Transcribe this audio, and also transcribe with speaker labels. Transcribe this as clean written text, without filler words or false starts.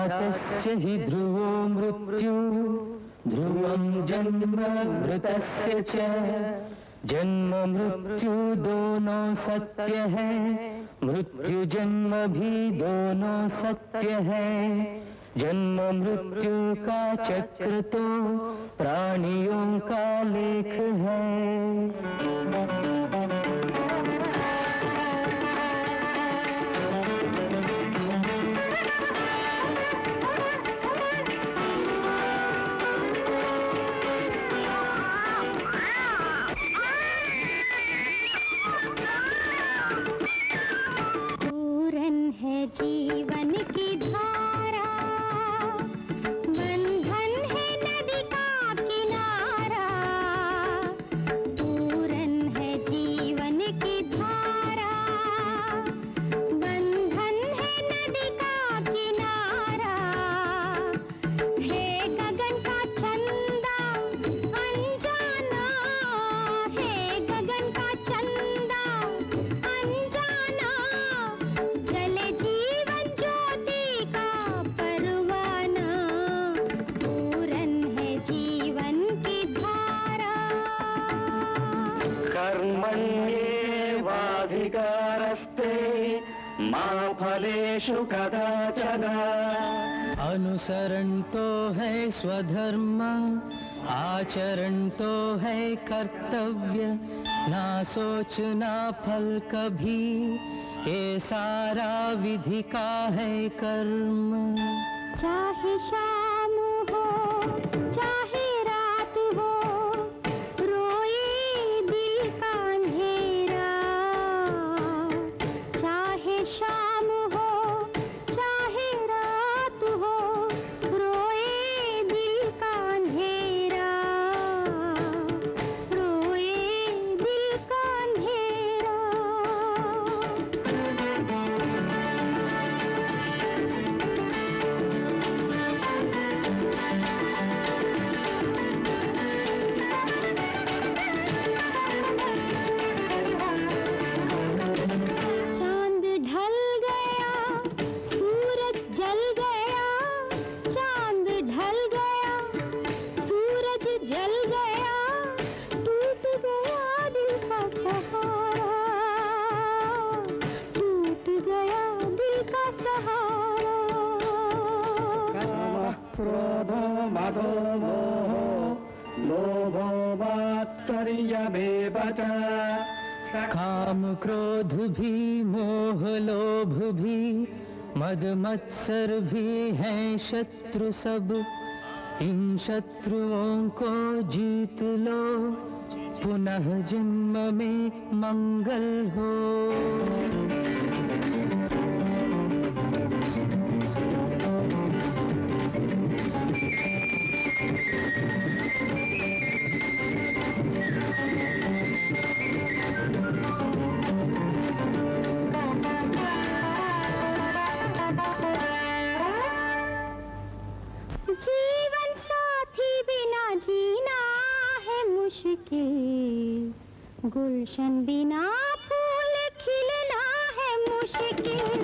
Speaker 1: जातस्य हि ध्रुवो मृत्यु ध्रुवं जन्म मृतस्य च जन्म मृत्यु दोनों सत्य है मृत्यु जन्म भी दोनों सत्य है जन्म मृत्यु का चक्र तो प्राणियों का लेख है।
Speaker 2: जीवन की धारा बंधन है नदी का किनारा पूरन है जीवन की धारा बंधन है नदी का किनारा है गगन का चंदा अनजाना है गगन का चंदा अनजाना जले
Speaker 1: कर्मण्येवाधिकारस्ते मा फलेषु कदाचन। अनुसरण तो है स्वधर्म आचरण तो है कर्तव्य ना सोचना फल कभी ये सारा विधि का है कर्म।
Speaker 2: चाहे शाम हो चाहे रात हो रोए दिल का अंधेरा चाहे शाम हो चाहे रात हो रोए दिल का अंधेरा रोए दिल का अंधेरा।
Speaker 1: क्रोधो मदो मोहो लोभो मात्सर्यमेव च। काम क्रोध भी मोह लोभ भी मद मत्सर भी हैं शत्रु सब इन शत्रुओं को जीत लो पुनः जन्म में मंगल हो।
Speaker 2: जीवन साथी बिना जीना है मुश्किल गुलशन बिना फूल खिलना है मुश्किल।